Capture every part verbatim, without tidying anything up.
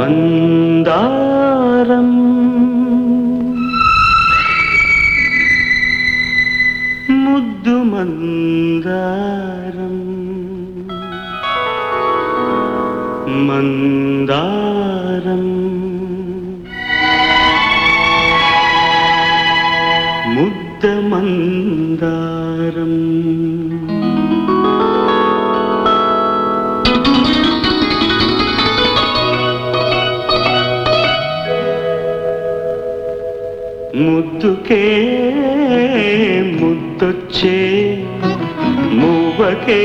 మందారం ముద్దు మందారం మందారం ముద్ద మందారం ముద్దుకే ముద్దొచ్చే మూవకే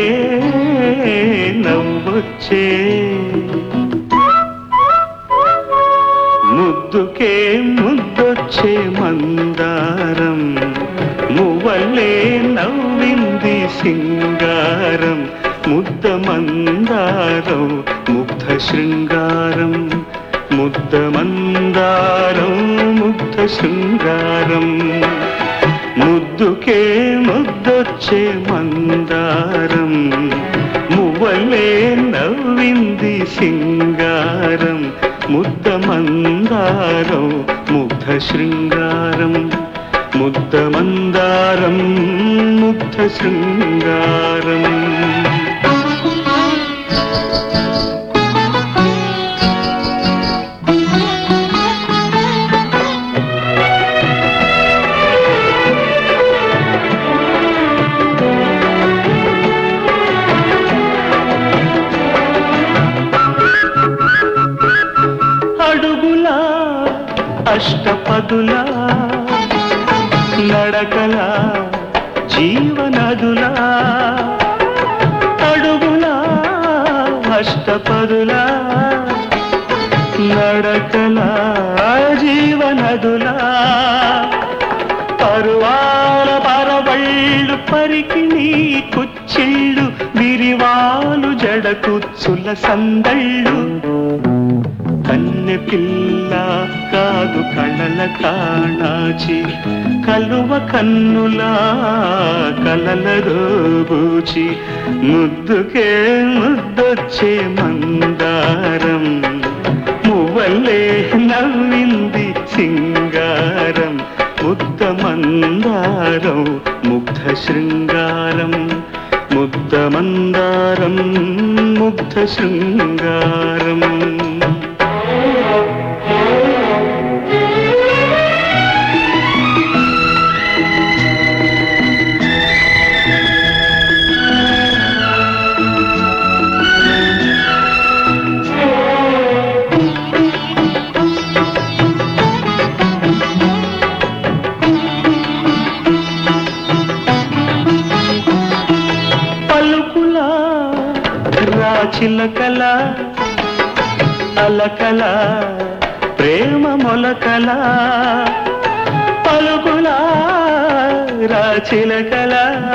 నవ్వొచ్చే ముద్దుకే ముద్దొచ్చే మందారం మువ్వలే నవ్వింది సింగారం ముద్ద మందారం ముగ్ధ శృంగారం ముద్ద మందారం ముగ్ధ శృంగారం ముద్దుకే ముద్దొచ్చే మందారం మువ్వలే నవ్వింది సింగారం ముద్ద మందారం ముగ్ధ శృంగారం ముద్ద మందారం ముగ్ధ శృంగారం అష్టపదులా నడకలా జీవనదులా అడుగులా అష్టపదులా నడకలా జీవనదులా పరువాల పరవళ్ళు పరికిణి కుచ్చిళ్ళు విరివాలు జడకుచ్చుల సందళ్ళు కన్నె పిల్ల కాదు కళల కాణాచి కలువ కన్నులా కలల రోబూచి ముద్దుకే ముద్దొచ్చే మందారం మువ్వలే నవ్వింది సింగారం ముద్ద మందారం ముగ్ధ శృంగారం ముద్ద మందారం ముగ్ధ శృంగారం చిలకల అలకల ప్రేమ మొలకల పలుకుల రాచిలకల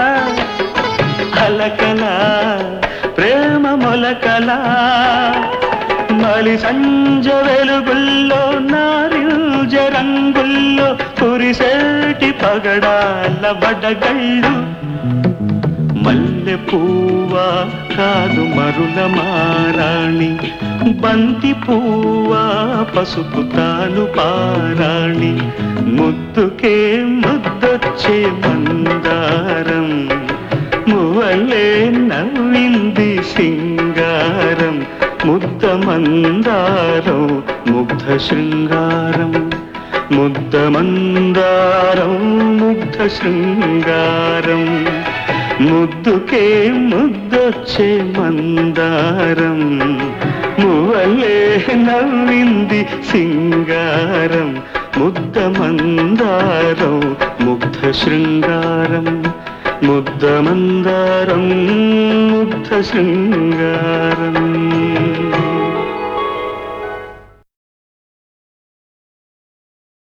అలకల ప్రేమ మొలకల మలి సంజ వెలుగుల్లో నారింజ రంగుల్లో కురిసేటి పగడాల బడగళ్ళు మల్లె పువ్వా కాదు మరుల మారాణి బంతి పువ్వా పసుపు తాను పారాణి ముద్దుకే ముద్దొచ్చే మందారం మువ్వలే నవ్వింది సింగారం ముద్ద మందారం ముగ్ధ శృంగారం ముద్ద మందారం ముగ్ధ శృంగారం ముద్దుకే ముద్దొచ్చే మందారం మువ్వలే నవ్వింది సింగారం ముద్ద మందారం ముగ్ధ శృంగారం ముద్ద మందారం ముగ్ధ శృంగారం